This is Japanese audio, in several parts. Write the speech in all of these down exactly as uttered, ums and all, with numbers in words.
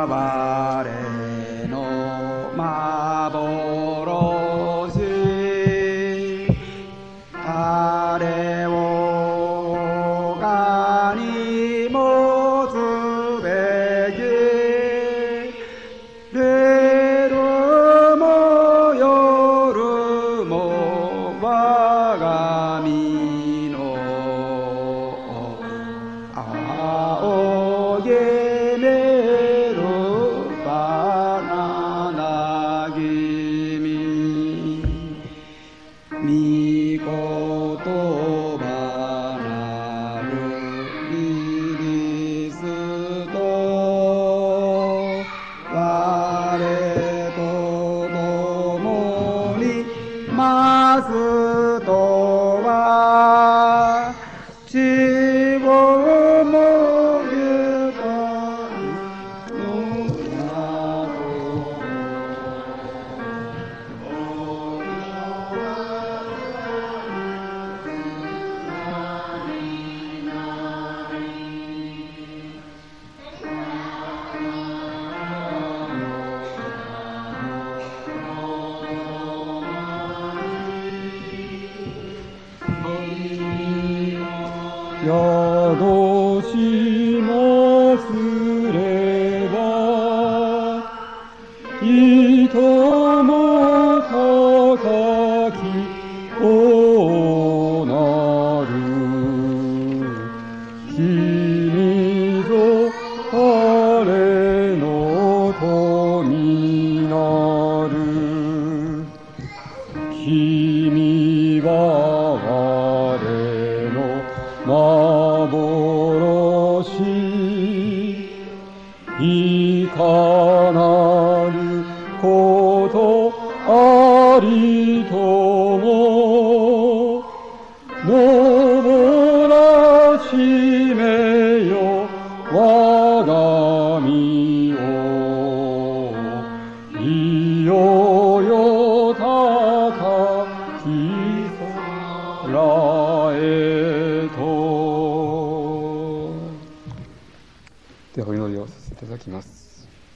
我の幻、誰を他に持つべき、夜も夜も我が身の仰げめるバナナ君、御言葉なるキリスト、我と共にますとは地をもゆかのなと、宿しますればいとも高きおなる、君ぞ彼の富なる、君は我の幻、いかなることありとも登らしめよ我が身を、いよよ高き空へと。ではお祈りをさせていただきます。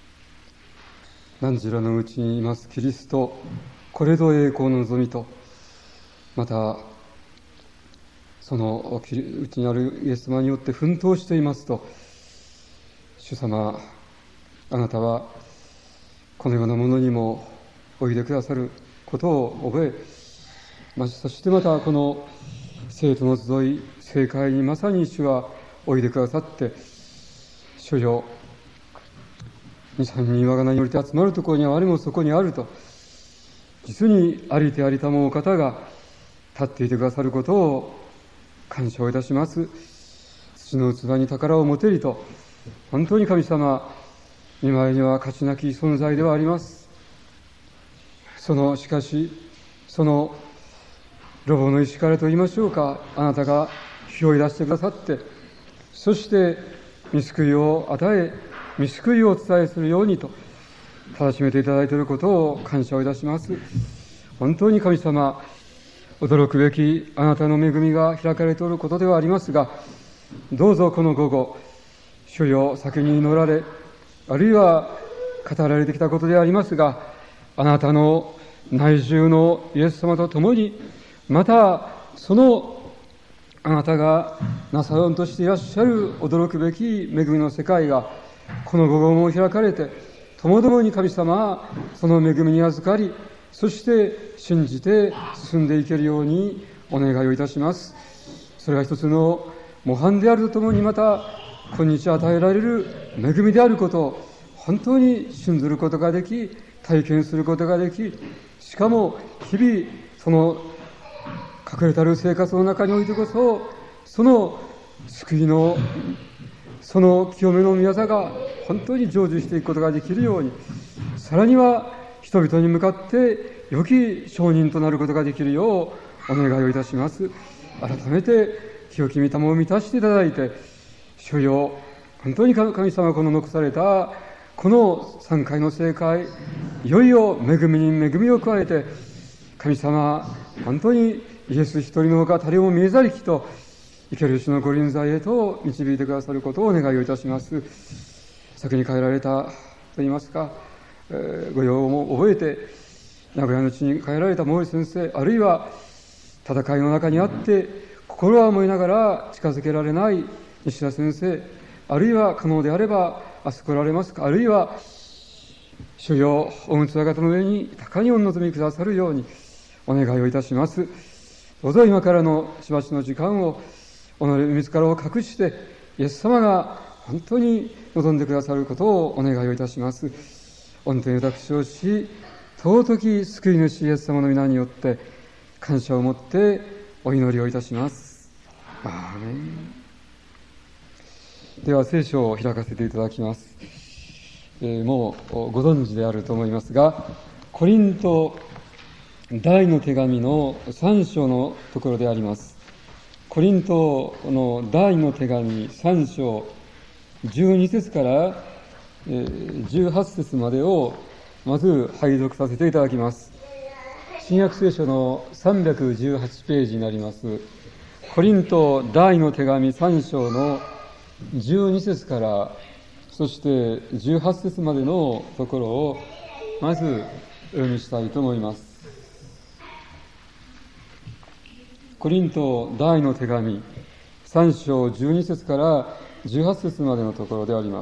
汝らのうちにいますキリスト、これぞ栄光の望みと、またそのうちにあるイエス様によって奮闘していますと、主様、あなたはこのようなものにもおいでくださることを覚え、そしてまたこの生徒の集い、聖会にまさに主はおいでくださって、主よ、二三人我が名によりて集まるところには我もそこにあると、実にありてありたもお方が立っていてくださることを感謝をいたします。土の器に宝を持てりと、本当に神様、見舞いには価値なき存在ではあります。そのしかしそのロボの石からと言いましょうか、あなたが拾い出してくださって、そして御救いを与え、御救いをお伝えするようにと正しめていただいていることを感謝をいたします。本当に神様、驚くべきあなたの恵みが開かれておることではありますが、どうぞこの午後、主よ、先に祈られ、あるいは語られてきたことでありますが、あなたの内住のイエス様と共に、またそのあなたがなさようとしていらっしゃる驚くべき恵みの世界がこの午後も開かれて、ともどもに神様はその恵みに預かり、そして信じて進んでいけるようにお願いをいたします。それが一つの模範であるとともに、また今日与えられる恵みであることを本当に信ずることができ、体験することができ、しかも日々その隠れたる生活の中においてこそ、その救いのその清めの御業が本当に成就していくことができるように、さらには人々に向かって良き証人となることができるようお願いをいたします。改めて清き御霊を満たしていただいて、主よ、本当に神様、この残されたこのさんかいの聖会、いよいよ恵みに恵みを加えて、神様、本当にイエス一人のほか誰も見えざりきと生ける主のご臨在へと導いてくださることをお願いをいたします。先に帰られたといいますか、えー、ご用も覚えて名古屋の地に帰られた毛利先生、あるいは戦いの中にあって心は思いながら近づけられない西田先生、あるいは可能であればあそこられますか、あるいは主よ、おむつ方の上に高にお望みくださるようにお願いをいたします。どうぞ今からのしばしの時間を己自らを隠してイエス様が本当に望んでくださることをお願いをいたします。御手に私をし、尊き救い主イエス様の皆によって感謝を持ってお祈りをいたします。アーメン。では聖書を開かせていただきます。えー、もうご存知であると思いますが、コリント第の手紙のさん章のところであります。コリントの第の手紙さん章じゅうに節からじゅうはち節までをまず拝読させていただきます。新約聖書のさんびゃくじゅうはちページになります。コリント第の手紙さん章のじゅうに節からそしてじゅうはち節までのところをまずお読みしたいと思います。コリント第の手紙さん章じゅうに節からじゅうはち節までのところであります。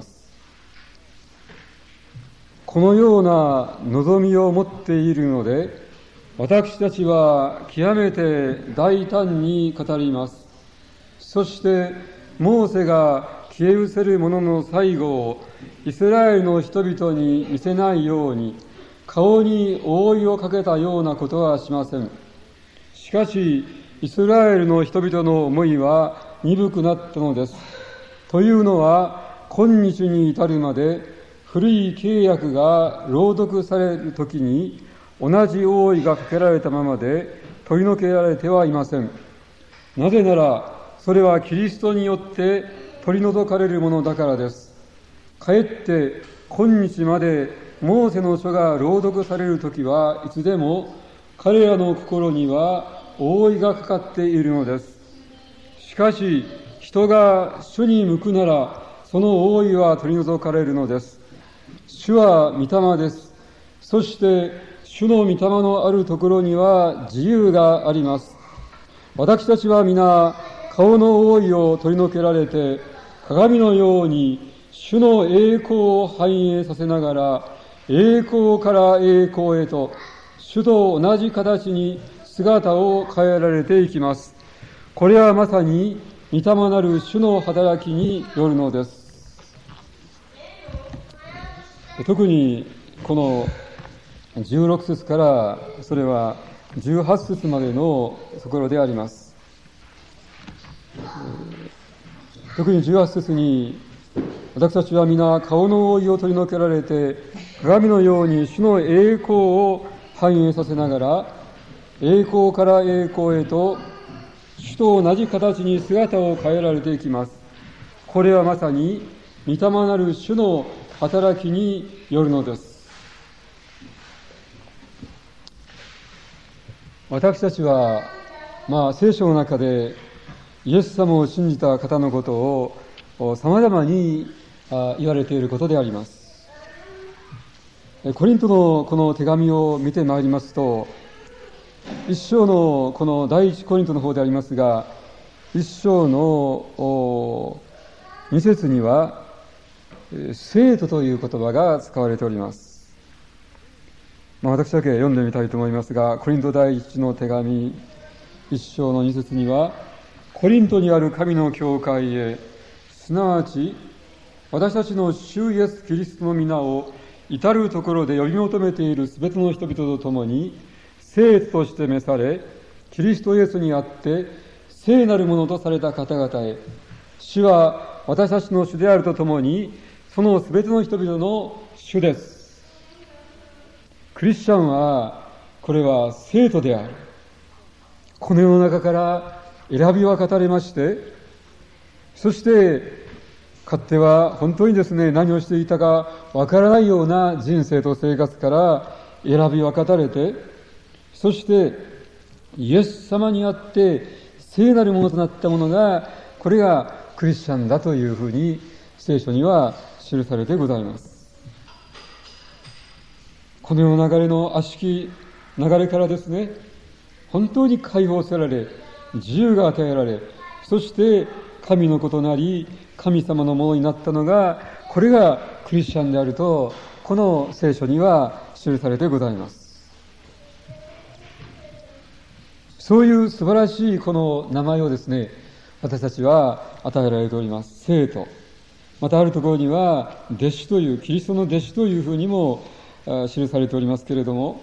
このような望みを持っているので、私たちは極めて大胆に語ります。そしてモーセが消え失せる者の最後をイスラエルの人々に見せないように顔に覆いをかけたようなことはしません。しかしイスラエルの人々の思いは鈍くなったのです。というのは今日に至るまで古い契約が朗読されるときに同じ覆いがかけられたままで取り除けられてはいません。なぜならそれはキリストによって取り除かれるものだからです。かえって今日までモーセの書が朗読されるときはいつでも彼らの心には覆いがかかっているのです。しかし人が主に向くならその覆いは取り除かれるのです。主は御霊です。そして主の御霊のあるところには自由があります。私たちは皆顔の覆いを取り除けられて鏡のように主の栄光を反映させながら栄光から栄光へと主と同じ形に姿を変えられていきます。これはまさに御霊なる主の働きによるのです。特にこのじゅうろく節からそれはじゅうはち節までのところであります。特にじゅうはち節に私たちは皆顔の覆いを取り除けられて鏡のように主の栄光を反映させながら栄光から栄光へと主と同じ形に姿を変えられていきます。これはまさに御霊なる主の働きによるのです。私たちは、まあ、聖書の中でイエス様を信じた方のことを様々に言われていることであります。コリントのこの手紙を見てまいりますと、一章のこの第一コリントの方でありますが、一章の二節には生徒という言葉が使われております。まあ、私だけ読んでみたいと思いますが、コリント第一の手紙一章の二節には、コリントにある神の教会へ、すなわち私たちの主イエス・キリストの皆を至るところで呼び求めているすべての人々と共に聖徒として召され、キリストイエスにあって聖なるものとされた方々へ、主は私たちの主であるとともにそのすべての人々の主です。クリスチャンはこれは聖徒である。この世の中から選び分かれまして、そしてかつては本当にですね、何をしていたかわからないような人生と生活から選び分かれて、そしてイエス様にあって聖なるものとなったものが、これがクリスチャンだというふうに聖書には記されてございます。 この世の流れの悪しき流れからですね、本当に解放せられ、自由が与えられ、そして神の子となり、神様のものになったのが、これがクリスチャンであると、この聖書には記されてございます。そういう素晴らしいこの名前をですね、私たちは与えられております。聖徒。またあるところには、弟子という、キリストの弟子というふうにも記されておりますけれども、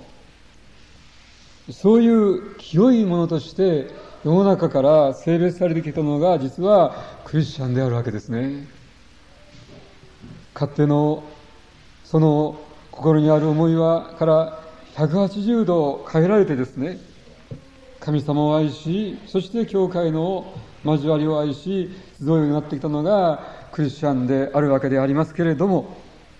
そういう清いものとして世の中から性別されてきたのが実はクリスチャンであるわけですね。勝手のその心にある思いはからひゃくはちじゅうど変えられてですね、神様を愛し、そして教会の交わりを愛し、集うようになってきたのがクリスチャンであるわけでありますけれども、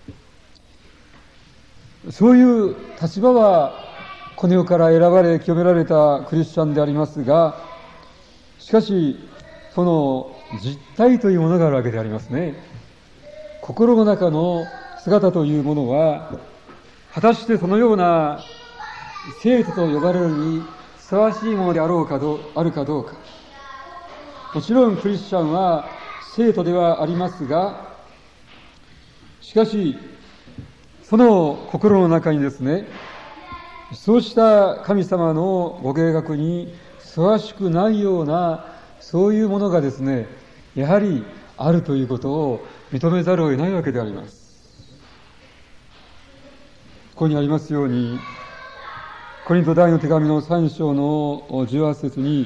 そういう立場はこの世から選ばれ清められたクリスチャンでありますが、しかしその実態というものがあるわけでありますね。心の中の姿というものは、果たしてそのような聖徒と呼ばれるにふさわしいものであろうかどうあるかどうか。もちろんクリスチャンは聖徒ではありますが、しかしその心の中にですね、そうした神様のご計画にふさわしくないような、そういうものがですね、やはりあるということを認めざるを得ないわけであります。ここにありますように、コリント第の手紙のさん章のじゅうはち節に、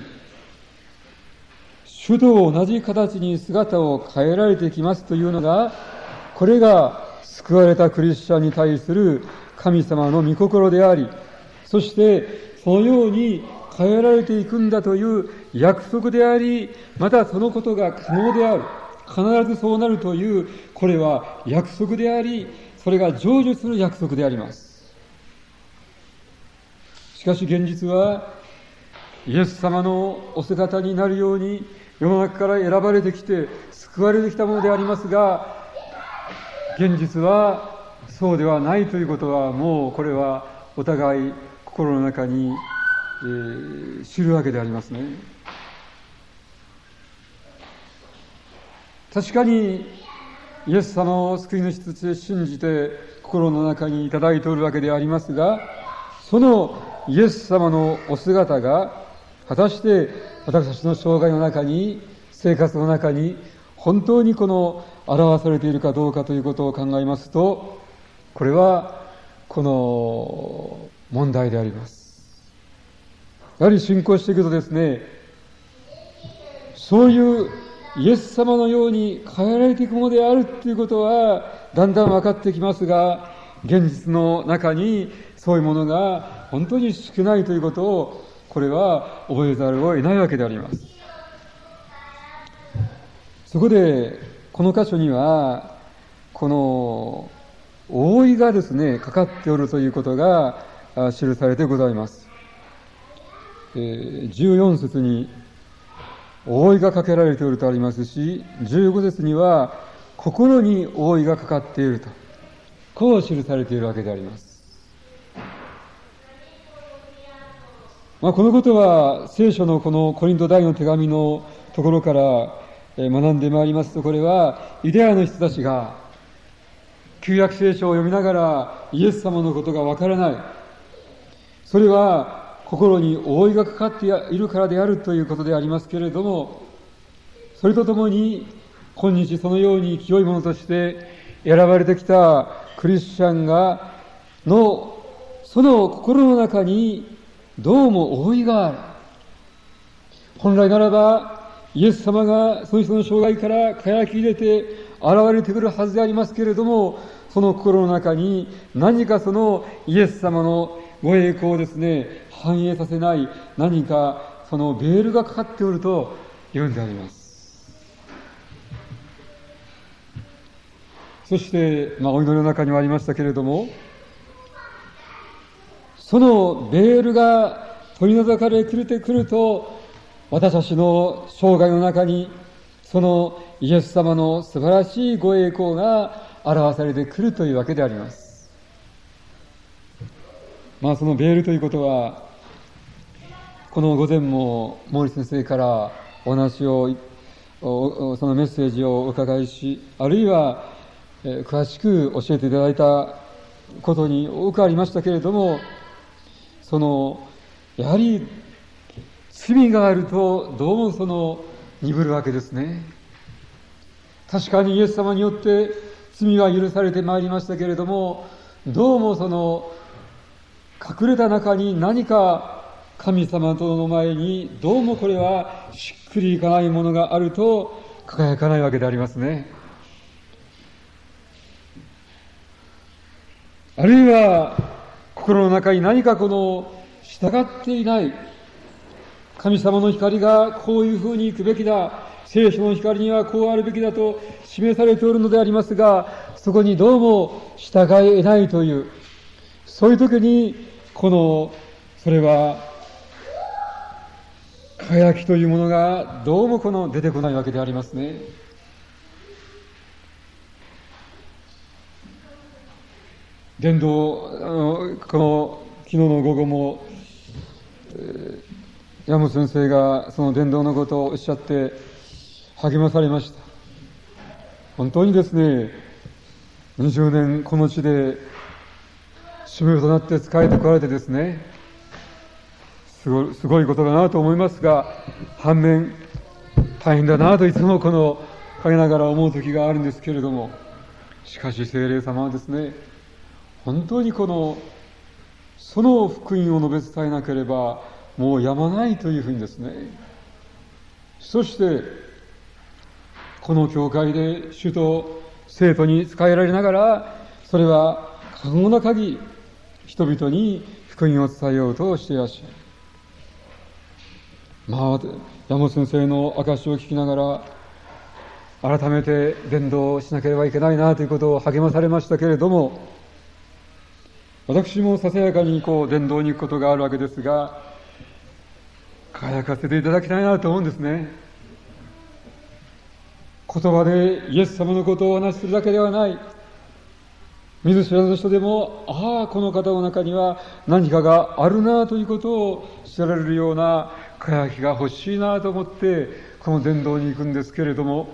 主と同じ形に姿を変えられてきますというのが、これが救われたクリスチャンに対する神様の御心であり、そしてそのように変えられていくんだという約束であり、またそのことが可能である、必ずそうなるという、これは約束であり、それが成就する約束であります。しかし現実は、イエス様のお姿になるように世の中から選ばれてきて救われてきたものでありますが、現実はそうではないということは、もうこれはお互い心の中に、えー、知るわけでありますね。確かにイエス様を救い主として信じて心の中にいただいておるわけでありますが、そのイエス様のお姿が果たして私たちの生涯の中に、生活の中に本当にこの表されているかどうかということを考えますと、これはこの問題であります。やはり信仰していくとですね、そういうイエス様のように変えられていくものであるということはだんだん分かってきますが、現実の中にそういうものが本当に少ないということを、これは覚えざるを得ないわけであります。そこでこの箇所にはこの覆いがですねかかっておるということが記されてございます。えー、じゅうよん節に覆いがかけられておるとありますし、じゅうご節には心に覆いがかかっていると、こう記されているわけであります。まあ、このことは聖書のこのコリント第の手紙のところから学んでまいりますと、これはユダヤの人たちが旧約聖書を読みながらイエス様のことがわからない、それは心に覆いがかかっているからであるということでありますけれども、それとともに今日そのように清いものとして選ばれてきたクリスチャンがのその心の中にどうも覆いがある。本来ならばイエス様がその人の生涯から輝き入れて現れてくるはずでありますけれども、その心の中に何かそのイエス様のご栄光をですね反映させない何かそのベールがかかっておると言うんであります。そして、まあ、お祈りの中にはありましたけれども、そのベールが取り除かれてくると、私たちの生涯の中にそのイエス様の素晴らしいご栄光が表されてくるというわけであります。 まあそのベールということは、この午前も毛利先生からお話を、そのメッセージをお伺いし、あるいは、えー、詳しく教えていただいたことに多くありましたけれども、その、やはり罪があるとどうもその鈍るわけですね。確かにイエス様によって罪は許されてまいりましたけれども、どうもその隠れた中に何か神様との前にどうもこれはしっくりいかないものがあると輝かないわけでありますね。あるいは心の中に何かこの従っていない神様の光がこういうふうに行くべきだ、聖書の光にはこうあるべきだと示されておるのでありますが、そこにどうも従えないという、そういう時にこのそれは輝きというものがどうもこの出てこないわけでありますね。伝道、あのこの昨日の午後も、えー、山本先生がその伝道のことをおっしゃって励まされました。本当にですね、にじゅうねんこの地で使命となって仕えてこられてですね、すごい、すごいことだなと思いますが、反面大変だなといつもこの陰ながら思う時があるんですけれども、しかし聖霊様はですね、本当にこのその福音を述べ伝えなければもうやまないというふうにですね、そしてこの教会で主と生徒に仕えられながら、それは可能な限り人々に福音を伝えようとしていらっしゃる。まあ山本先生の証を聞きながら改めて伝道しなければいけないなということを励まされましたけれども、私もささやかにこう伝道に行くことがあるわけですが、輝かせていただきたいなと思うんですね。言葉でイエス様のことをお話しするだけではない。見ず知らずの人でも、ああ、この方の中には何かがあるなということを知られるような輝きが欲しいなと思って、この伝道に行くんですけれども、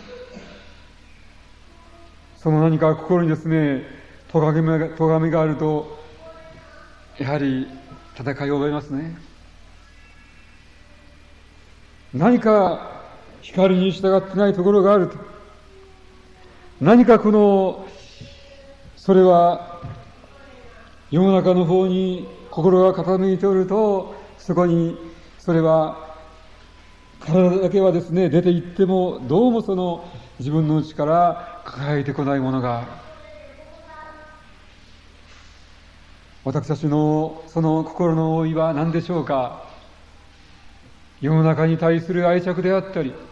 その何か心にですね、咎めが、咎めがあると、やはり戦いを覚えますね。何か光に従ってないところがあると、何かこのそれは世の中の方に心が傾いておると、そこにそれは体だけはですね出て行っても、どうもその自分の内から輝いてこないものがある。私たちのその心の覆いは何でしょうか。世の中に対する愛着であったり、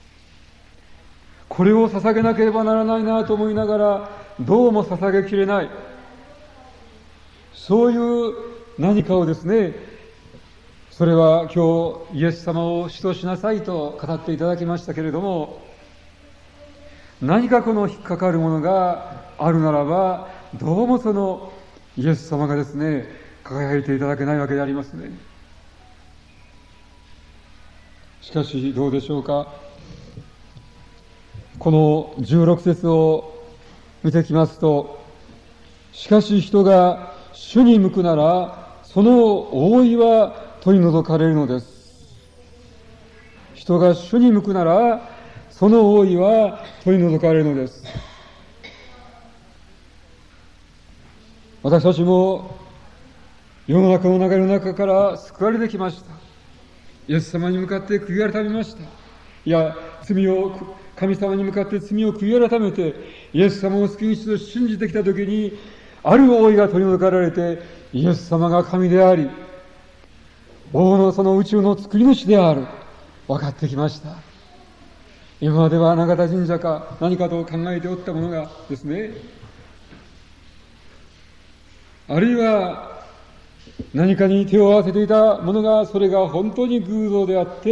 これを捧げなければならないなと思いながらどうも捧げきれない、そういう何かをですね、それは今日イエス様を主としなさいと語っていただきましたけれども、何かこの引っかかるものがあるならば、どうもそのイエス様がですね輝いていただけないわけでありますね。しかしどうでしょうか。このじゅうろく節を見てきますと、しかし人が主に向くならその覆いは取り除かれるのです。人が主に向くならその覆いは取り除かれるのです。私たちも世の中の流れの中から救われてきました。イエス様に向かって悔い改めました。いや、罪を、神様に向かって罪を悔い改めて、イエス様を救い主と信じてきたときに、ある覆いが取り除かれて、イエス様が神であり、王のその宇宙の作り主である、分かってきました。今までは永田神社か何かと考えておったものがですね、あるいは何かに手を合わせていたものが、それが本当に偶像であって、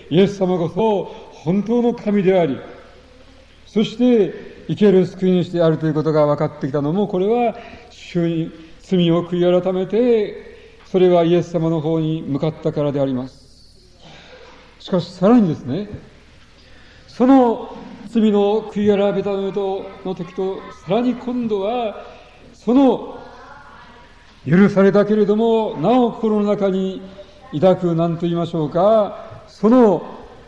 イエス様こそ本当の神であり、そして生ける救い主であるということが分かってきたのも、これは主に罪を悔い改めて、それはイエス様の方に向かったからであります。しかしさらにですね、その罪の悔い改めたの時と、さらに今度は、その許されたけれども、なお心の中に抱く何と言いましょうか、その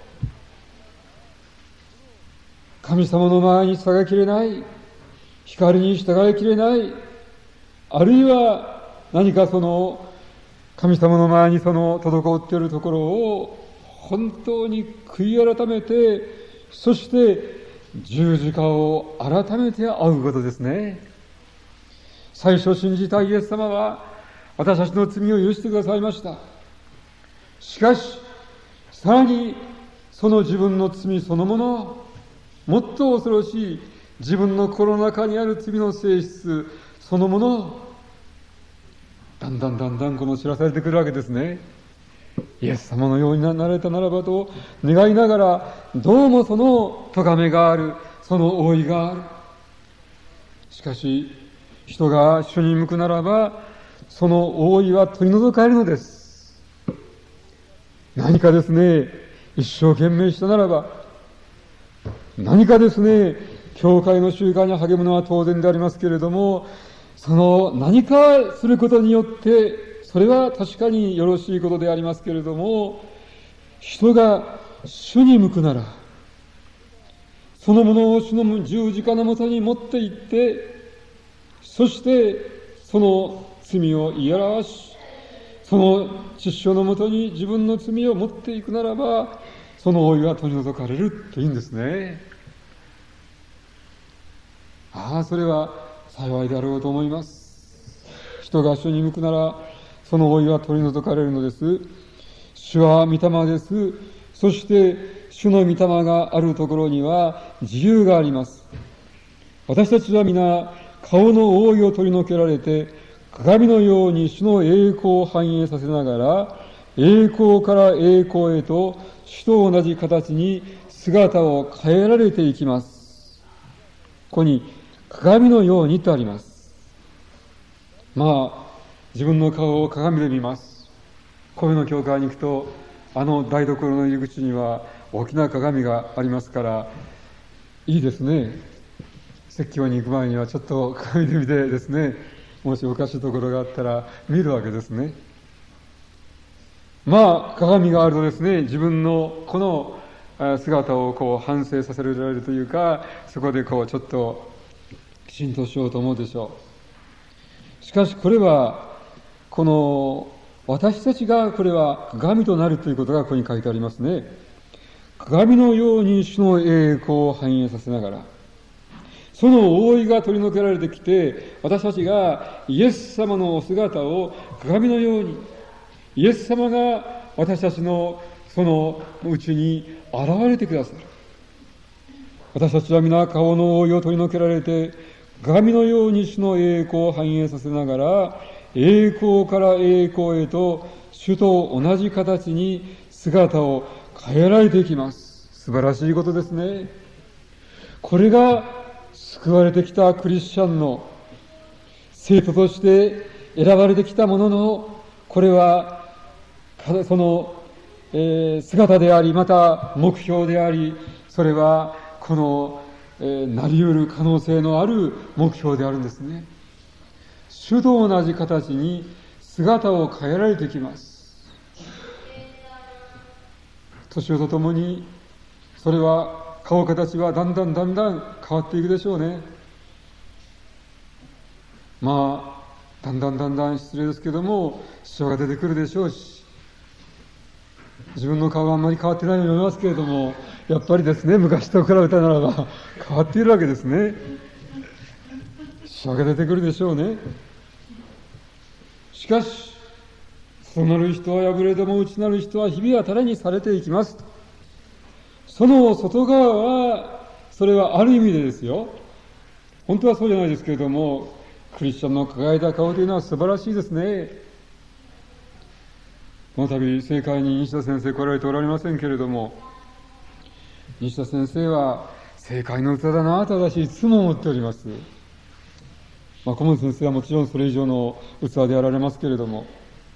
神様の前に従いきれない、光に従いきれない、あるいは何かその神様の前にその滞っているところを本当に悔い改めて、そして十字架を改めて会うことですね。最初信じたイエス様は私たちの罪を許してくださいました。しかしさらにその自分の罪そのもの、もっと恐ろしい自分の心の中にある罪の性質そのものをだんだんだんだんこの知らされてくるわけですね。イエス様のようになられたならばと願いながら、どうもその咎めがある、その覆いがある。しかし人が主に向くならば、その覆いは取り除かれるのです。何かですね、一生懸命したならば、何かですね、教会の習慣に励むのは当然でありますけれども、その何かすることによって、それは確かによろしいことでありますけれども、人が主に向くなら、そのものを主の十字架のもとに持って行って、そしてその罪を言い表し、その父親のもとに自分の罪を持っていくならば、その覆いは取り除かれるというんですね。ああ、それは幸いであろうと思います。人が主に向くなら、その覆いは取り除かれるのです。主は御霊です。そして主の御霊があるところには自由があります。私たちは皆顔の覆いを取り除けられて、鏡のように主の栄光を反映させながら、栄光から栄光へと主と同じ形に姿を変えられていきます。ここに鏡のようにとあります。まあ自分の顔を鏡で見ます。神戸の教会に行くと、あの台所の入り口には大きな鏡がありますから、いいですね。説教に行く前にはちょっと鏡で見てですね、もしおかしいところがあったら見るわけですね。まあ鏡があるとですね、自分のこの姿をこう反省させられるというか、そこでこうちょっときちんとしようと思うでしょう。しかしこれはこの私たちがこれは鏡となるということがここに書いてありますね。鏡のように主の栄光を反映させながら、その覆いが取り除けられてきて、私たちがイエス様のお姿を鏡のように、イエス様が私たちのそのうちに現れてくださる。私たちは皆顔の覆いを取り除けられて、鏡のように主の栄光を反映させながら、栄光から栄光へと主と同じ形に姿を変えられていきます。素晴らしいことですね。これが救われてきたクリスチャンの生徒として選ばれてきたものの、これはその、えー、姿であり、また目標であり、それはこの、えー、なり得る可能性のある目標であるんですね。主と同じ形に姿を変えられてきます。年をとともにそれは顔形はだんだんだんだん変わっていくでしょうね。まあだんだんだんだん失礼ですけどもシワが出てくるでしょうし、自分の顔はあんまり変わってないように思いますけれども、やっぱりですね、昔と比べたならば変わっているわけですね。シワが出てくるでしょうね。しかし外なる人は破れども内なる人はひび当たりにされていきますと。その外側はそれはある意味でですよ、本当はそうじゃないですけれども、クリスチャンの輝いた顔というのは素晴らしいですね。この度政界に西田先生来られておられませんけれども、西田先生は政界の歌だなと私いつも思っております。 まあ、顧問先生はもちろんそれ以上の器であられますけれども、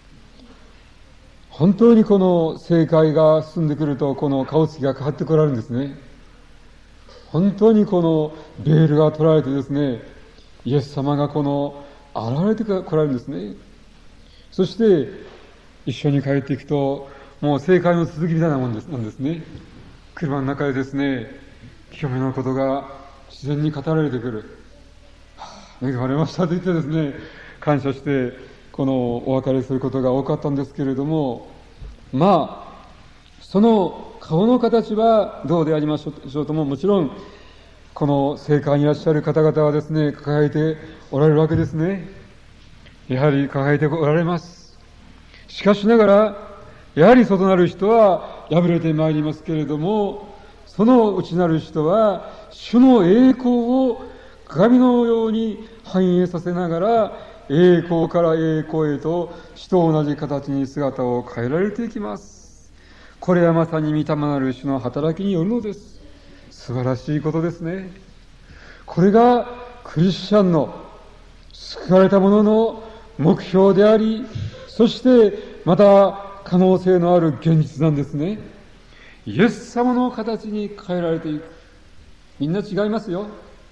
本当にこの正解が進んでくると、この顔つきが変わってこられるんですね。本当にこのベールが取られてですね、イエス様がこの現れてこられるんですね。そして一緒に帰っていくと、もう正解の続きみたいなもんですなんですね。車の中でですね、清めのことが自然に語られてくる。はあ、恵まれましたと言ってですね、感謝してこのお別れすることが多かったんですけれども、まあその顔の形はどうでありましょうとも、もちろんこの聖会にいらっしゃる方々はですね、抱えておられるわけですね。やはり抱えておられます。しかしながら、やはり外なる人は破れてまいりますけれども、その内なる人は主の栄光を鏡のように反映させながら、栄光から栄光へと主と同じ形に姿を変えられていきます。これはまさに御霊なる主の働きによるのです。素晴らしいことですね。これがクリスチャンの救われた者の目標であり、そしてまた可能性のある現実なんですね。イエス様の形に変えられていく。みんな違いますよ。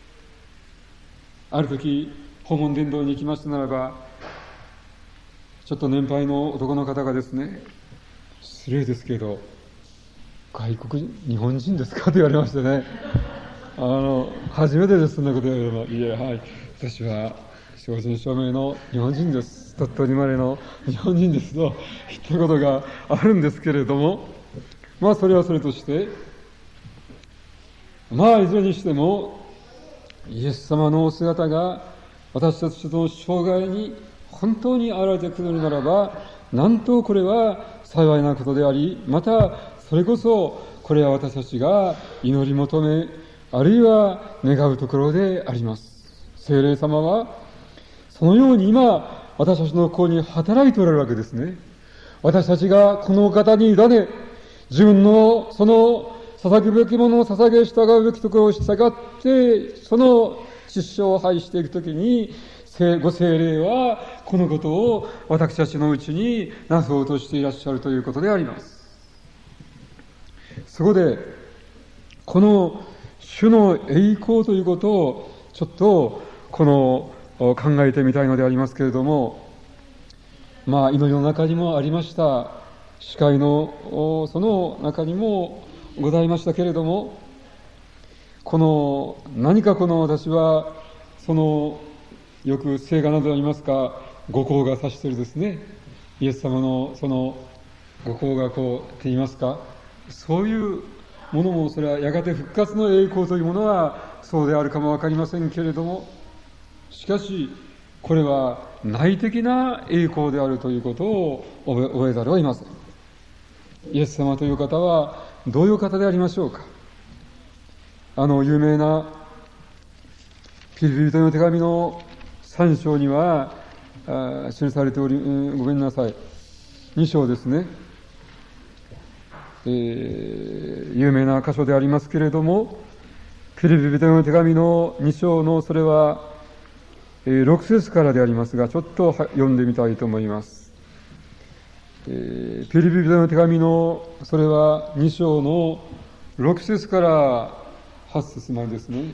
ある時訪問伝道に行きましたならば、ちょっと年配の男の方がですね、失礼ですけど、外国日本人ですかと言われましてね、あの初めてです、そんなこと言われれば、いえ、はい、私は正真正銘の日本人です、鳥取生まれの日本人ですと言ったことがあるんですけれども、まあそれはそれとして、まあいずれにしてもイエス様のお姿が私たちの生涯に本当に現れてくるならば、なんとこれは幸いなことであり、またそれこそこれは私たちが祈り求め、あるいは願うところであります。聖霊様はそのように今私たちの子に働いておられるわけですね。私たちがこの方に委ね、自分のその捧げべきものを捧げ、従うべきところを従って、その失笑を拝していくときに、ご聖霊はこのことを私たちのうちになそうとしていらっしゃるということであります。そこでこの主の栄光ということをちょっとこの考えてみたいのでありますけれども、まあ祈りの中にもありました、司会のその中にもございましたけれども、この何かこの私はそのよく聖画などでありますか、五光が指しているですね、イエス様のその五光がこうって言いますか、そういうものも、それはやがて復活の栄光というものはそうであるかもわかりませんけれども、しかしこれは内的な栄光であるということを覚えざるを得ません。イエス様という方はどういう方でありましょうか。あの有名なピリピリ人の手紙の三章には記されており、ごめんなさい、二章ですね、えー、有名な箇所でありますけれども、ピリピリ人の手紙の二章のそれは、えー、六節からでありますが、ちょっと読んでみたいと思います。えー、ピリピリ人の手紙のそれは二章の六節から八節までですね。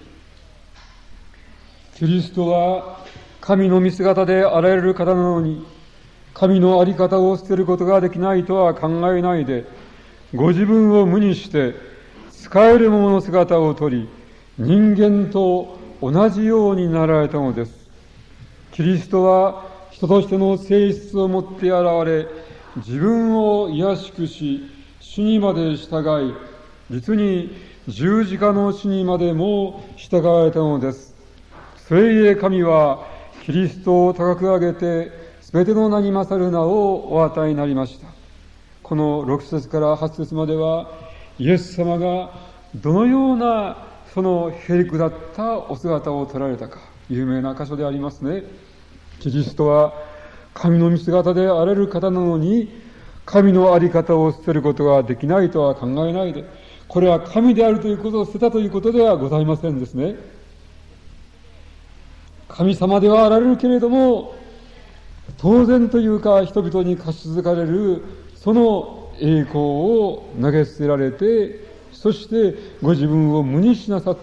キリストは神の見姿であられる方なのに、神の在り方を捨てることができないとは考えないで、ご自分を無にして使えるものの姿をとり、人間と同じようになられたのです。キリストは人としての性質を持って現れ、自分を卑しくし、死にまで従い、実に十字架の死にまでも従われたのです。それゆえ神はキリストを高く上げて、すべての名に勝る名をお与えになりました。このろく節からはち節までは、イエス様がどのようなそのへりくだったお姿を取られたか、有名な箇所でありますね。キリストは神の見姿であられる方なのに、神のあり方を捨てることができないとは考えないで、これは神であるということを捨てたということではございませんですね。 神様ではあられるけれども、当然というか人々に貸し続かれるその栄光を投げ捨てられて、そしてご自分を無にしなさって、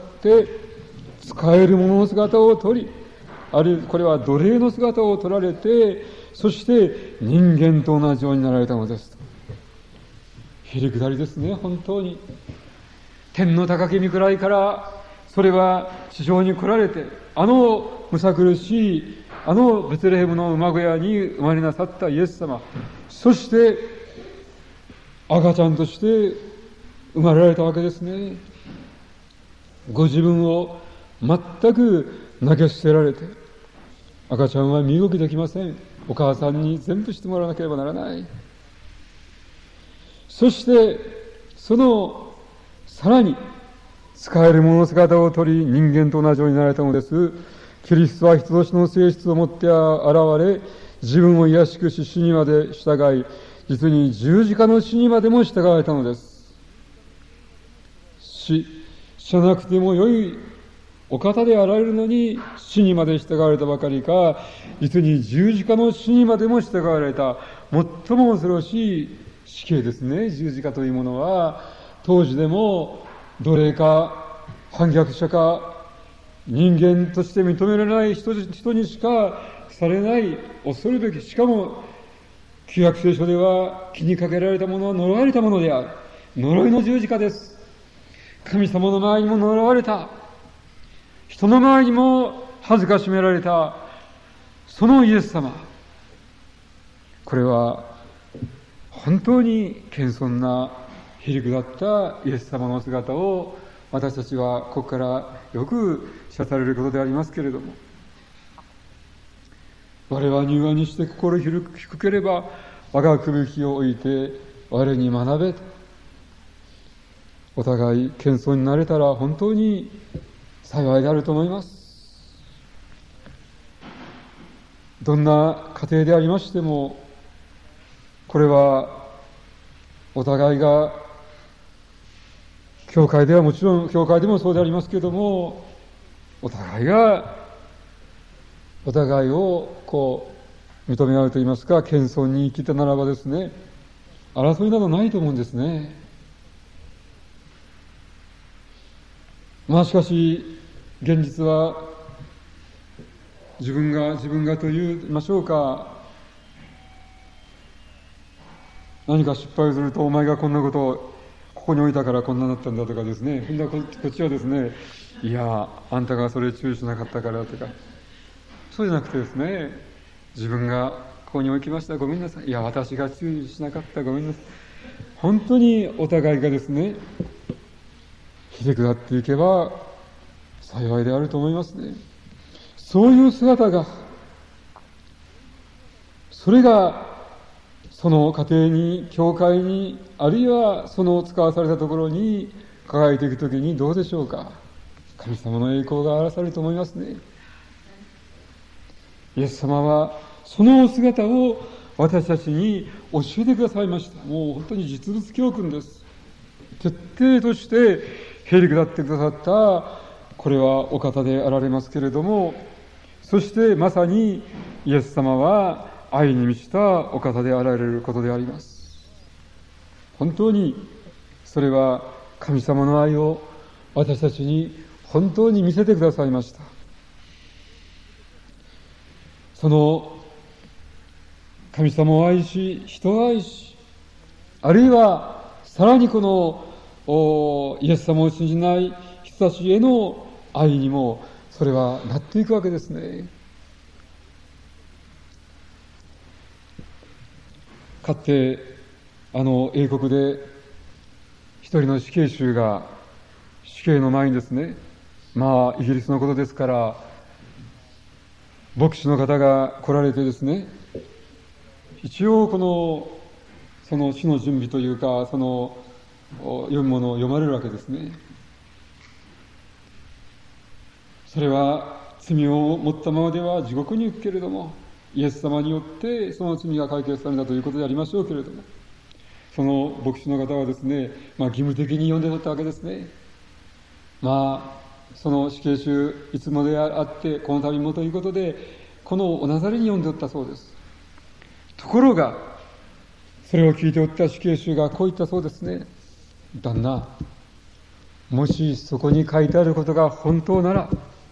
使える者の姿をとり、あるいはこれは奴隷の姿を取られて、そして人間と同じようになられたのです。へりくだりですね、本当に。天の高き御位から、それは地上に来られて、あのむさ苦しい、あのベツレヘムの馬小屋に生まれなさったイエス様、そして赤ちゃんとして生まれられたわけですね。ご自分を全く投げ捨てられて、赤ちゃんは身動きできません。お母さんに全部してもらわなければならない。そしてそのさらに使える者の姿を取り、人間と同じようになられたのです。キリストは人としての性質を持って現れ、自分を卑しくし死にまで従い、実に十字架の死にまでも従われたのです。死、死ななくてもよいお方であられるのに死にまで従われたばかりか、実に十字架の死にまでも従われた最も恐ろしい死刑ですね。十字架というものは当時でも奴隷か反逆者か人間として認められない 人, 人にしかされない恐るべき、しかも旧約聖書では気にかけられたものは呪われたものである。呪いの十字架です。神様の前にも呪われた、人の前にも恥ずかしめられたそのイエス様、これは本当に謙遜なへりくだったイエス様の姿を私たちはここからよく知らされることでありますけれども、我は柔和にして心低ければ我が首輝きを置いて我に学べと、お互い謙遜になれたら本当に幸いであると思います。どんな家庭でありましても、これはお互いが教会ではもちろん教会でもそうでありますけれども、お互いがお互いをこう認め合うといいますか、謙遜に生きたならばですね、争いなどないと思うんですね。まあしかし現実は自分が自分がと言いましょうか、何か失敗をすると、お前がこんなことをここに置いたからこんなになったんだとかですね、今度はこっちはですね、いやあんたがそれ注意しなかったからとか、そうじゃなくてですね、自分がここに置きました、ごめんなさい、いや私が注意しなかった、ごめんなさい、本当にお互いがですねひでくだっていけば幸いであると思いますね。そういう姿が、それがその家庭に、教会に、あるいはその使わされたところに輝いていくときにどうでしょうか。神様の栄光が表されると思いますね。イエス様はそのお姿を私たちに教えてくださいました。もう本当に実物教訓です。徹底としてへりくだってくださった、これはお方であられますけれども、そしてまさにイエス様は愛に満ちたお方であられることであります。本当にそれは神様の愛を私たちに本当に見せてくださいました。その神様を愛し、人を愛し、あるいはさらにこのイエス様を信じない人たちへの愛にもそれはなっていくわけですね。かつてあの英国で一人の死刑囚が死刑の前にですね、まあイギリスのことですから牧師の方が来られてですね、一応このその死の準備というか、その読むものを読まれるわけですね。それは罪を持ったままでは地獄に行くけれども、イエス様によってその罪が解決されたということでありましょうけれども、その牧師の方はですね、まあ義務的に読んでおったわけですね。まあその死刑囚いつもであってこの度もということでこのおナザレに読んでおったそうです。ところがそれを聞いておった死刑囚がこう言ったそうですね。旦那、もしそこに書いてあることが本当なら、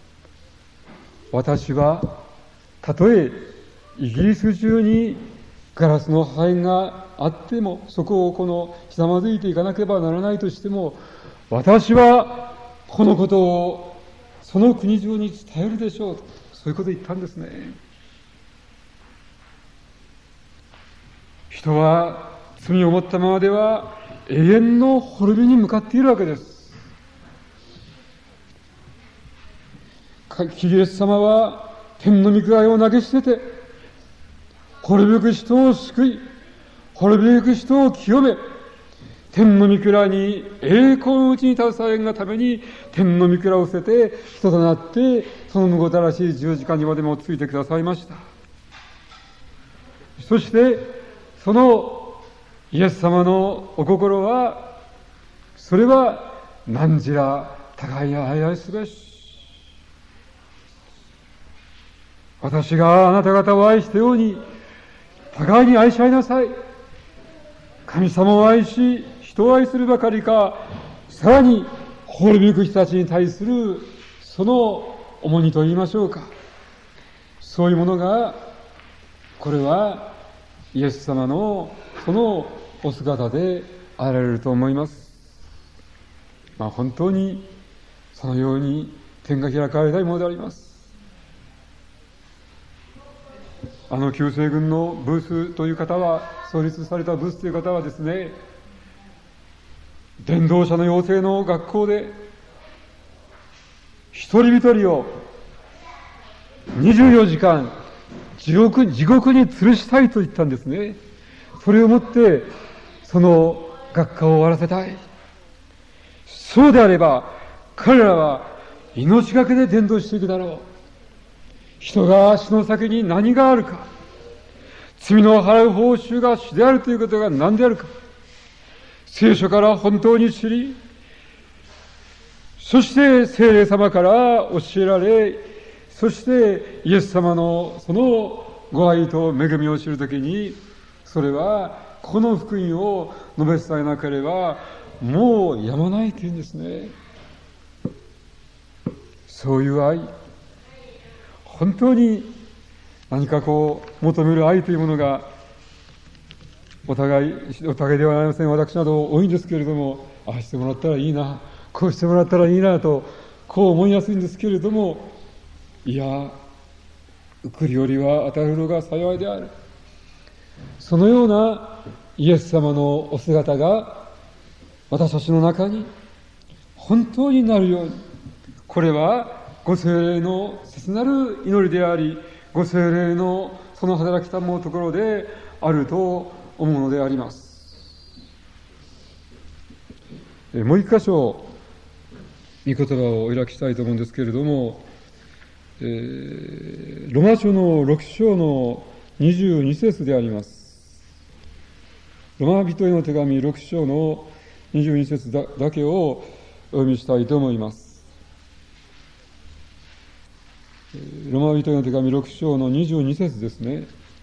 私はたとえイギリス中にガラスの破片があっても、そこをこのひざまずいていかなければならないとしても、私はこのことをその国中に伝えるでしょうと、そういうことを言ったんですね。人は罪を持ったままでは永遠の滅びに向かっているわけです。キリスト様は天の御位を投げ捨てて、滅びゆく人を救い、滅びゆく人を清め、天の御位に栄光のうちに携えるがために、天の御位を捨てて人となって、そのむごたらしい十字架にまでもついてくださいました。そして、そのイエス様のお心は、それは何時ら互いに愛愛すべし。私があなた方を愛したように、互いに愛し合いなさい。神様を愛し、人を愛するばかりか、さらに滅びゆく人たちに対するその重荷と言いましょうか。そういうものが、これはイエス様のそのお姿であられると思います。まあ本当にそのように天が開かれたいものであります。あの旧西軍のブースという方は、創立されたブースという方はですね、伝道者の養成の学校で一人一人をにじゅうよじかん地獄、地獄に吊るしたいと言ったんですね。それをもってその学科を終わらせたい。そうであれば彼らは命がけで伝道していくだろう。人が死の先に何があるか、罪の払う報酬が死であるということが何であるか、聖書から本当に知り、そして聖霊様から教えられ、そしてイエス様のそのご愛と恵みを知るときに、それはこの福音を述べ伝えなければもうやまないというんですね。そういう愛、本当に何かこう求める愛というものがお互いお互いではありません。私など多いんですけれども、ああしてもらったらいいな、こうしてもらったらいいなとこう思いやすいんですけれども、いや、受くるよりは与えるのが幸いである。そのようなイエス様のお姿が私たちの中に本当になるように、これはご聖霊の切なる祈りであり、ご聖霊のその働きたもうところであると思うのであります。もう一箇所御言葉をお開きしたいと思うんですけれども、えー、ロマ書のろく章のにじゅうに節であります。ロマ人への手紙ろく章のにじゅうに節 だ, だけをお読みしたいと思います。ロマ人への手紙ろく章のにじゅうに節ですね。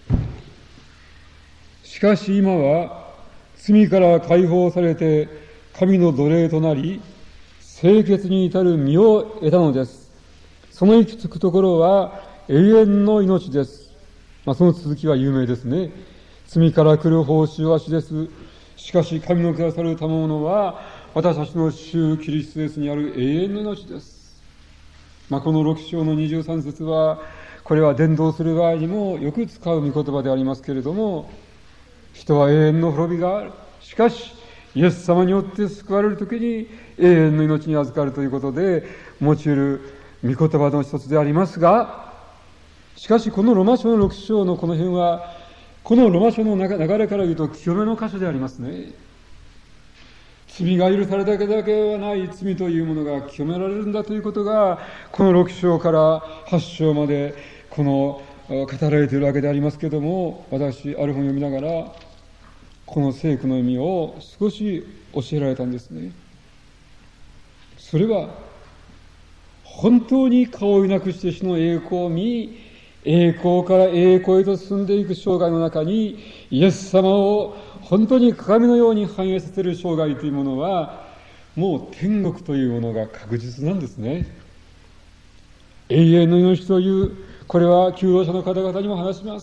しかし今は罪から解放されて神の奴隷となり、清潔に至る身を得たのです。その行き着くところは永遠の命です。まあ、その続きは有名ですね。罪から来る報酬は死です。しかし神のくださる賜物は私たちの主キリストイエスにある永遠の命です。まあ、このろく章のにじゅうさん節は、これは伝道する場合にもよく使う御言葉でありますけれども、人は永遠の滅びがある。しかし、イエス様によって救われるときに永遠の命に預かるということで用いる御言葉の一つでありますが、しかしこのロマ書のろく章のこの辺は、このロマ書の流れから言うと清めの箇所でありますね。罪が許されただけではない罪というものが清められるんだということが、このろく章からはち章までこの語られているわけでありますけれども、私ある本を読みながらこの聖句の意味を少し教えられたんですね。それは本当に顔をなくして主の栄光を見、栄光から栄光へと進んでいく生涯の中に、イエス様を本当に鏡のように反映させる生涯というものは、もう天国というものが確実なんですね。永遠の命という、これは求道者の方々にも話します。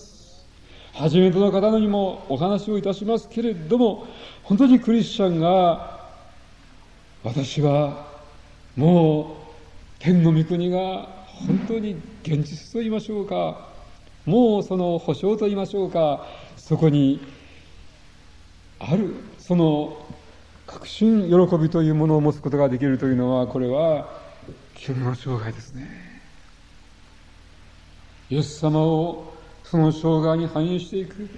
初めての方にもお話をいたしますけれども、本当にクリスチャンが、私はもう天の御国が本当に現実と言いましょうか、もうその保証と言いましょうか、そこにあるその確信喜びというものを持つことができるというのは、これは清めの生涯ですね。イエス様をその生涯に反映していく、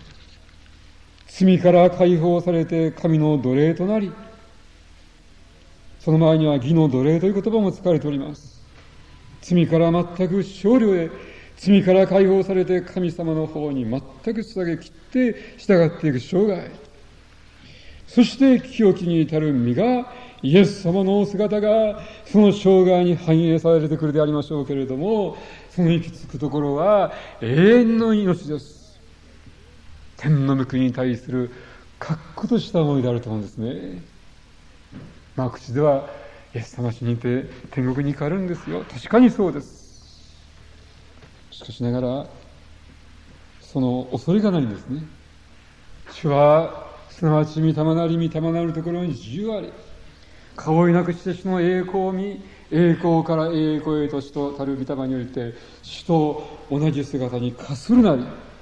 罪から解放されて神の奴隷となり、その前には義の奴隷という言葉も使われております。罪から全く勝利を得、罪から解放されて神様の方に全く捧げきって従っていく生涯、そして清きに至る身がイエス様のお姿がその生涯に反映されてくるでありましょうけれども、その行き着くところは永遠の命です。天の御国に対する確固とした思いであると思うんですね。まあ口ではイエス様死にて天国に行かれるんですよ。確かにそうです。しかしながらその恐れがないんですね。主はすなわち御霊なり御霊なるところに自由あり、顔をなくして主の栄光を見、栄光から栄光へと主とたる御霊において主と同じ姿に化するなり、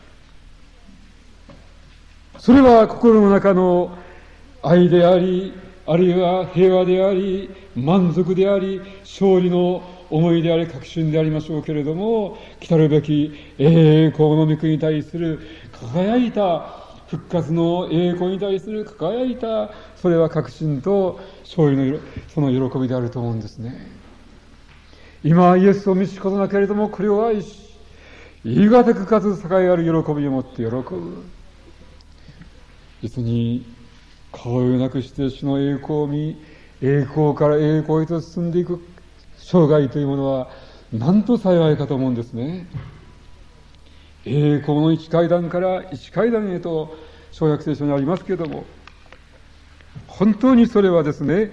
それは心の中の愛であり、あるいは平和であり、満足であり、勝利の思いであり、確信でありましょうけれども、来たるべき栄光の御国に対する輝いた復活の栄光に対する輝いた、それは確信と勝利のその喜びであると思うんですね。今イエスを見しことなけれどもこれを愛し、言い難くかつ栄えある喜びを持って喜ぶ。実に顔をなくして主の栄光を見、栄光から栄光へと進んでいく生涯というものはなんと幸いかと思うんですね。栄光の一階段から一階段へと小約聖書にありますけれども、本当にそれはですね、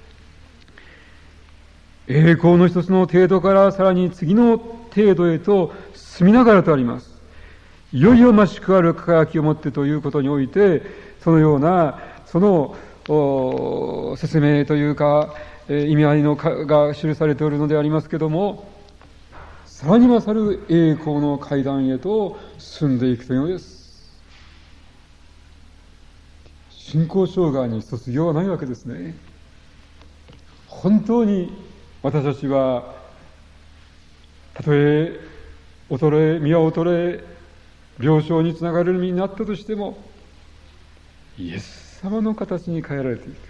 栄光の一つの程度からさらに次の程度へと進みながらとあります。いよいよ増し加わる輝きをもってということにおいて、そのようなその説明というか意味合いのが記されておるのでありますけれども、さらに勝る栄光の階段へと進んでいくというのです。信仰生涯に卒業はないわけですね。本当に私たちはたとえ衰え、身は衰え、病床につながる身になったとしても、イエス様の形に変えられていく。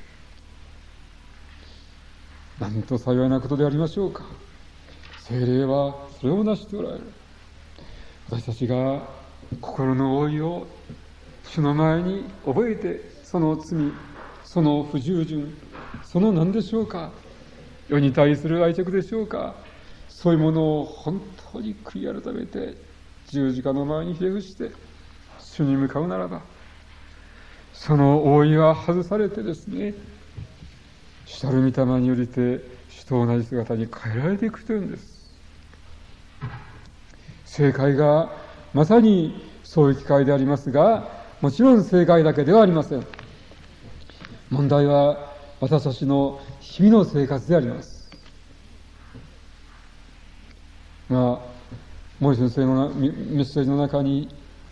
なんと幸いなことでありましょうか。聖霊はそれを成しておられる。私たちが心の覆いを主の前に覚えて、その罪、その不従順、その何でしょうか、世に対する愛着でしょうか、そういうものを本当に悔い改めて十字架の前にひれ伏して主に向かうならば、その覆いは外されてですね、主たる御霊によりて主と同じ姿に変えられていくというんです。正解がまさにそういう機会でありますが、もちろん正解だけではありません。問題は私たちの日々の生活であります。まあ、森先生のメッセージの中に、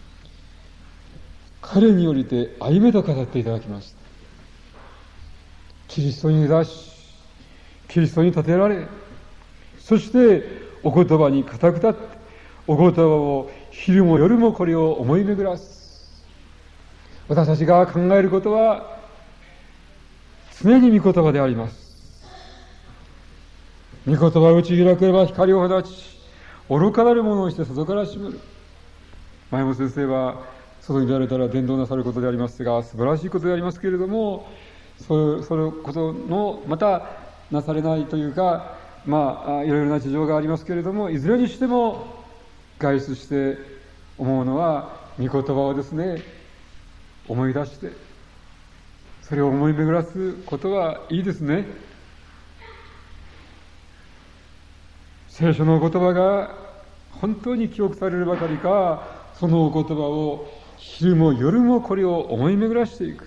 彼によりて歩めと語っていただきました。キリストに出し、キリストに立てられ、そしてお言葉に固く立って、お言葉を昼も夜もこれを思い巡らす。私たちが考えることは常に御言葉であります。御言葉を打ち開ければ光を放ち、愚かなるものをして外から閉める。前も先生は外に出られたら伝道なさることでありますが、素晴らしいことでありますけれども、そういうそのことのまたなされないというか、 まあいろいろな事情がありますけれども、いずれにしても外出して思うのは、御言葉をですね思い出して、それを思い巡らすことはいいですね。聖書の言葉が本当に記憶されるばかりか、そのお言葉を昼も夜もこれを思い巡らしていく。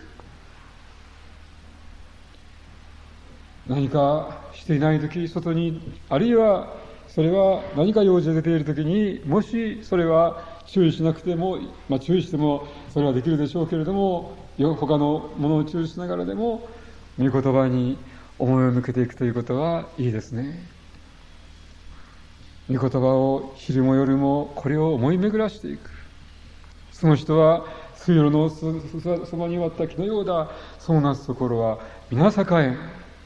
何かしていないとき、外に、あるいはそれは何か用事で出ているときに、もしそれは注意しなくても、まあ注意してもそれはできるでしょうけれども、他のものを注意しながらでも、御言葉に思いを向けていくということはいいですね。御言葉を昼も夜もこれを思い巡らしていく。その人は水路のそばに割った木のようだ。そうなすところは皆栄え。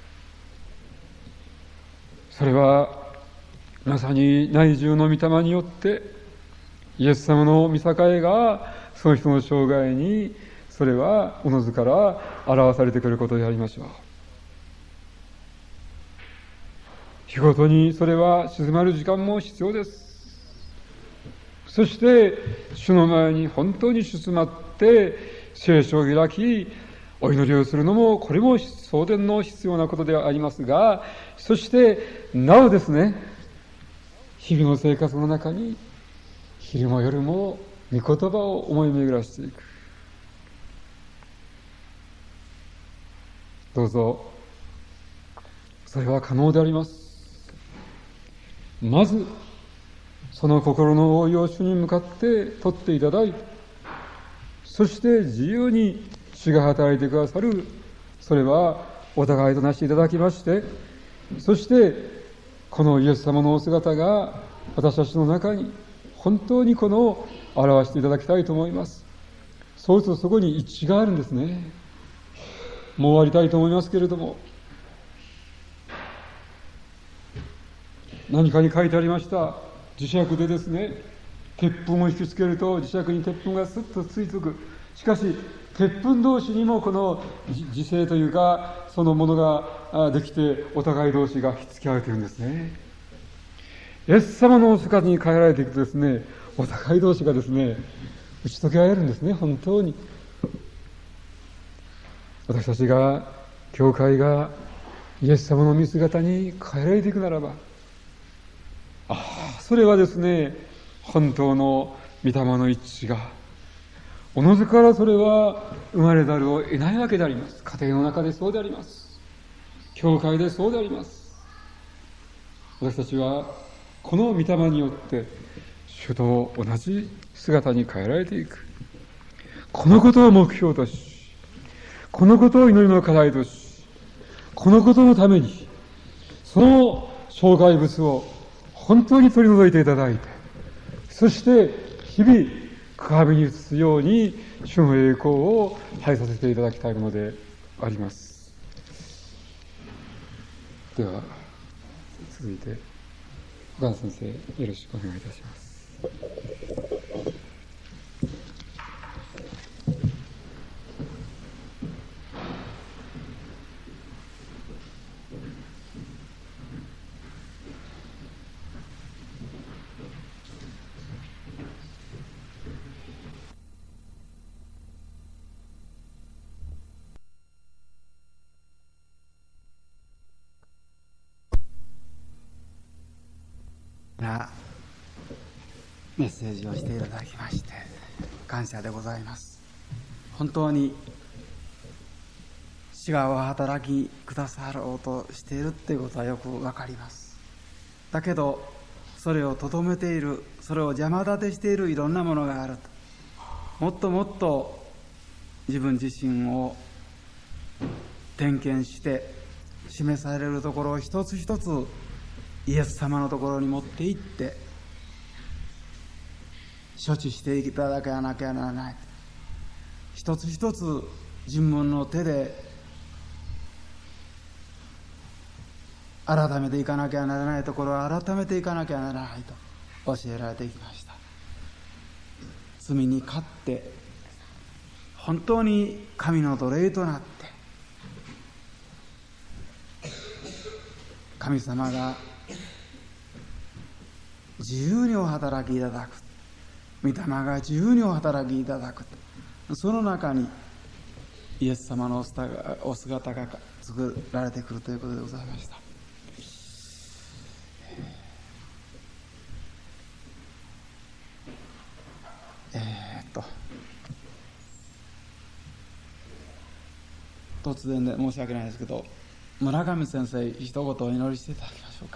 それはまさに内住の御霊によってイエス様の御栄えがその人の生涯に、それはおのずから表されてくることでありましょう。日ごとにそれは静まる時間も必要です。そして主の前に本当に静まって聖書を開きお祈りをするのも、これも送電の必要なことではありますが、そしてなおですね、日々の生活の中に昼も夜も御言葉を思い巡らしていく。どうぞそれは可能であります。まずその心の応用主に向かって取っていただいて、そして自由に主が働いてくださる、それはお互いとなしていただきまして、そしてこのイエス様のお姿が私たちの中に本当にこの表していただきたいと思います。そうするとそこに一致があるんですね。もう終わりたいと思いますけれども、何かに書いてありました。磁石でですね、鉄粉を引きつけると磁石に鉄粉がスッとついてく。しかし鉄粉同士にもこの磁性というか、そのものができてお互い同士がひっつき合うというんですね。イエス様のお姿に変えられていくとですね、お互い同士がですね打ち解け合えるんですね。本当に私たちが、教会がイエス様の御姿に変えられていくならば、ああ、それはですね、本当の御霊の一致が、おのずからそれは生まれざるを得ないわけであります。家庭の中でそうであります。教会でそうであります。私たちはこの御霊によって主と同じ姿に変えられていく。このことを目標とし、このことを祈りの課題とし、このことのためにその障害物を本当に取り除いていただいて、そして日々鏡に映すように主の栄光を拝させていただきたいものであります。では続いて岡田先生、よろしくお願いいたします。 なメッセージをしていただきまして感謝でございます。本当に主がお働きくださろうとしているということはよくわかります。だけどそれをとどめている、それを邪魔立てしているいろんなものがあると、もっともっと自分自身を点検して示されるところを一つ一つイエス様のところに持って行って処置していただかなきゃならない。一つ一つ自分の手で改めていかなきゃならないところは改めていかなきゃならないと教えられてきました。罪に勝って本当に神の奴隷となって神様が自由にお働きいただく、御霊が自由にお働きいただく、その中にイエス様のお姿が作られてくるということでございました。えー、っと突然で申し訳ないですけど、村上先生一言お祈りしていただきましょうか。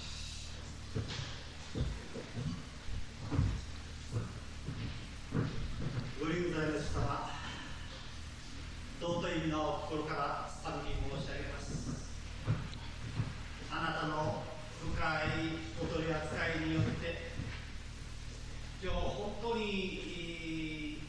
ご理由ございます様、尊い皆を心から賛美申し上げます。あなたの深いお取り扱いによって今日本当に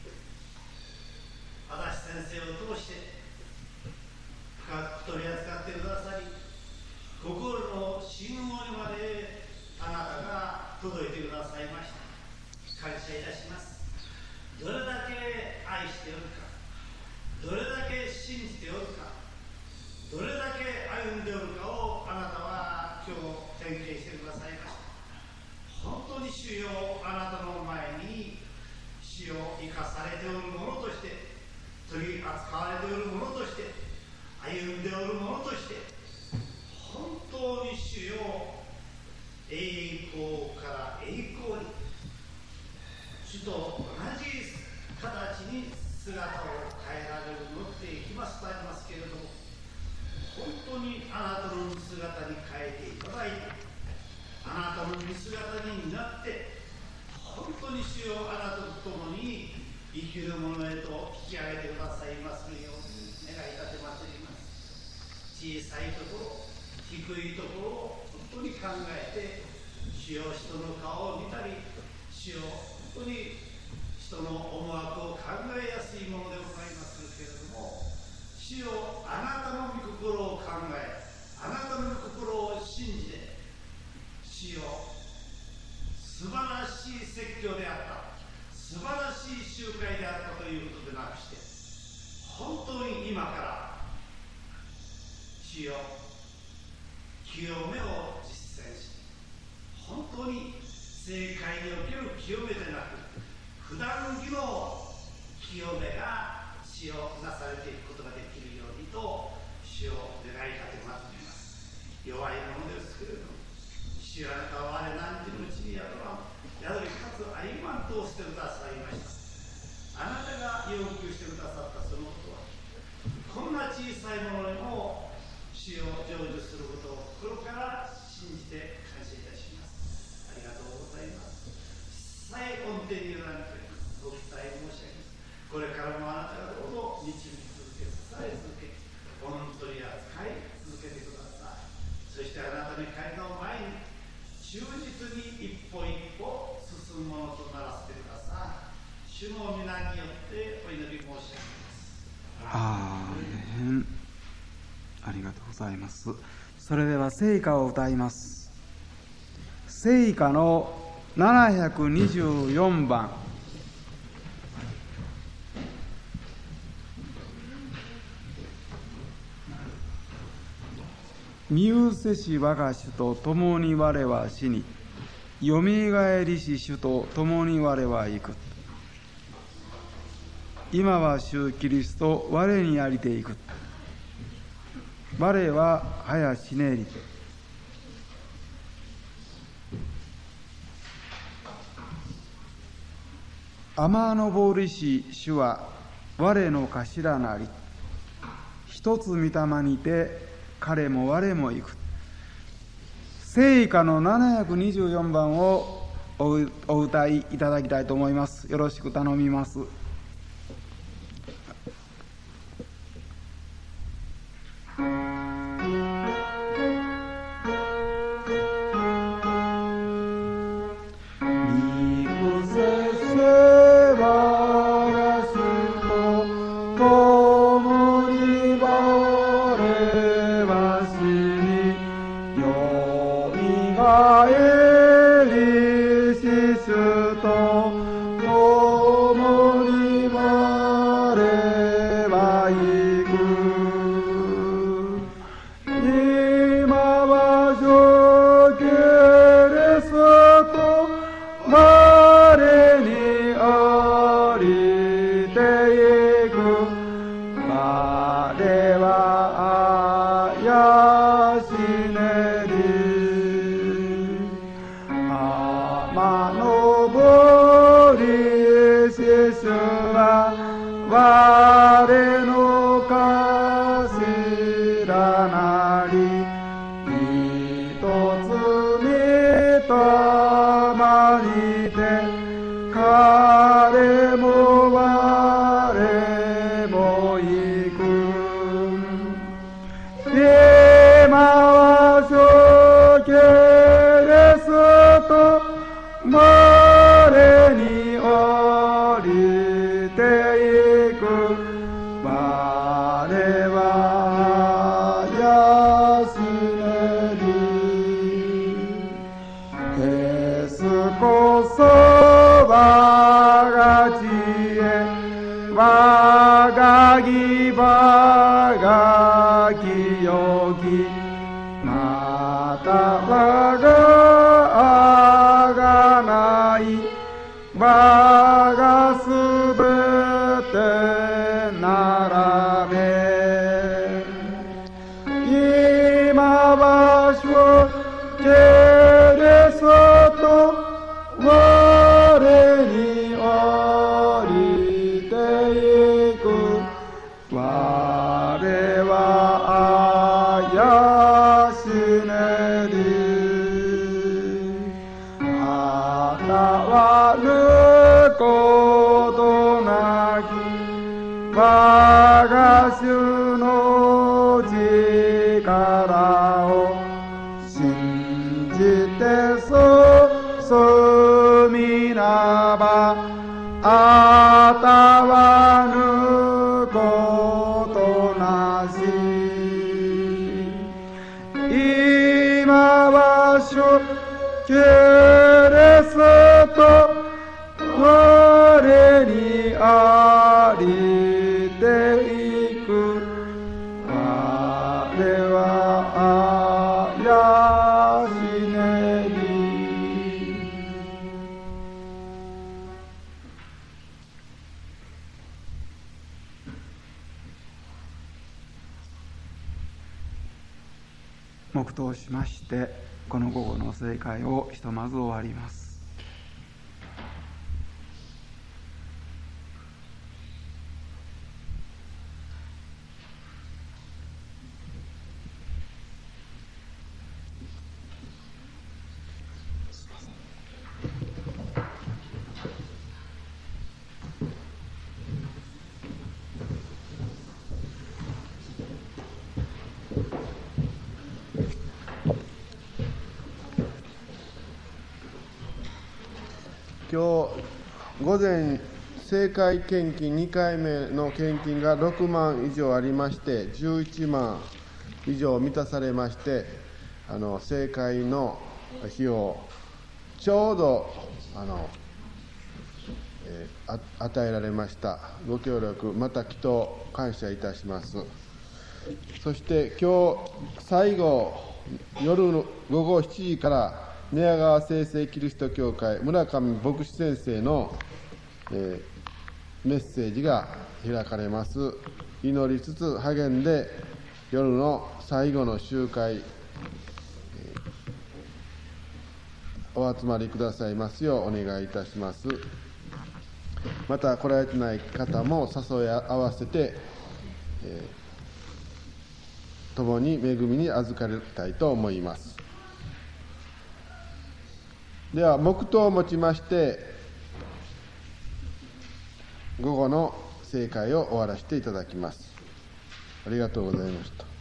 私先生を通して深く取り扱ってくださり、心の信号にまであなたが届いてくださいました。感謝いたします。どれだけ愛しておるか、どれだけ信じておるか、どれだけ歩んでおるかをあなたは今日点検してくださいました。本当に主よ、あなたの前に主を生かされておるものとして、取り扱われておるものとして、歩んでおるものとして、本当に主よ、栄光から栄光に主と同じ形に姿を変えられるのっていきますとありますけれども、本当にあなたの姿に変えていただいて、あなたの見姿になって、本当に主よ、あなたと共に生きる者へと引き上げてくださいますように願い立てまつります。小さいところ、低いところを本当に考えて、主よ、人の顔を見たり、主よ、本当に人の思惑を考えやすいものでございますけれども、主よ、あなたの御心を考え、あなたの御心を信じて、主よ、素晴らしい説教であった、素晴らしい集会であったということでなくして、本当に今から主よ、清めを実践し、本当に正解における清めでなく、普段着の清めが主をなされていくことができるようにと主を願い立てまつります。弱いものですけれども、主よ、あなたは我何時のうちに宿らん宿りかつ歩まんとしてくださいました。あなたが要求してくださったそのことは、こんな小さいものにも主を成就することを心から信じて感謝いたします。ありがとうございます。さえ恩典に委ねてご期待申し上げます。これからもあなたがどうぞ導き続け、支え続け、本当に扱い続けてください。そしてあなたの会の前に忠実に一歩一歩進むものとならせてください。主の皆によってお祈り申し上げます。 アーメン。ありがとうございます。それでは聖歌を歌います。聖歌のななひゃくにじゅうよんばん、見失せし我が主と共に我は死に、よみがえりし主と共に我は行く。今は主キリスト我にありていく。我は早死ねり。天昇りし主は我の頭なり。一つ御霊にて彼も我も行く。聖歌のななひゃくにじゅうよんばんをお歌いいただきたいと思います。よろしく頼みます。 と共に主は我の頭なり、一つにとまにて、彼も我も行く。今は諸ケレスと我に降りていく。我は安めり、エスこそ我が知恵、我が義、我が清き、また我があがない我がすべて並べ。今場所ケレソと我に降りていく。我はあやしねり、あたわぬことなき、我が主の力を信じてそみなば、あたわぬことなし。今は諸ケレスと我にありていく。我はあやしねり。黙祷しまして、この午後の聖会をひとまず終わります。 今日午前、聖会献金にかいめの献金がろくまん以上ありまして、じゅういちまん以上満たされまして、あの聖会の費用、ちょうどあの、えー、あ与えられました。ご協力、また祈祷感謝いたします。そして今日最後、夜のごごしちじから寝屋川聖々キリスト教会村上牧師先生の、えー、メッセージが開かれます。祈りつつ励んで夜の最後の集会、えー、お集まりくださいますようお願いいたします。また来られてない方も誘い合わせて、えー、共に恵みに預かりたいと思います。では黙祷をもちまして午後の聖会を終わらせていただきます。ありがとうございました。